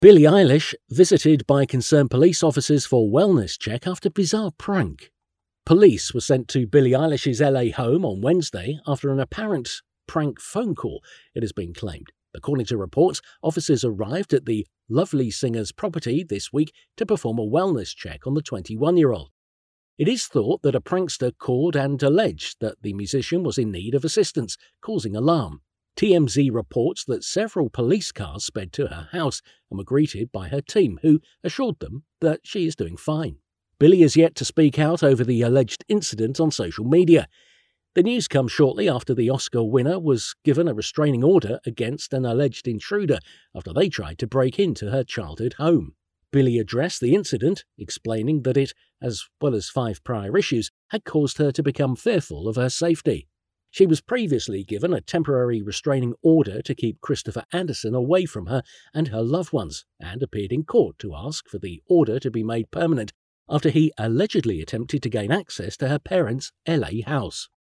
Billie Eilish visited by concerned police officers for wellness check after bizarre prank. Police were sent to Billie Eilish's LA home on Wednesday after an apparent prank phone call, it has been claimed. According to reports, officers arrived at the lovely singer's property this week to perform a wellness check on the 21-year-old. It is thought that a prankster called and alleged that the musician was in need of assistance, causing alarm. TMZ reports that several police cars sped to her house and were greeted by her team, who assured them that she is doing fine. Billie is yet to speak out over the alleged incident on social media. The news comes shortly after the Oscar winner was given a restraining order against an alleged intruder after they tried to break into her childhood home. Billie addressed the incident, explaining that it, as well as 5 prior issues, had caused her to become fearful of her safety. She was previously given a temporary restraining order to keep Christopher Anderson away from her and her loved ones, and appeared in court to ask for the order to be made permanent after he allegedly attempted to gain access to her parents' LA house.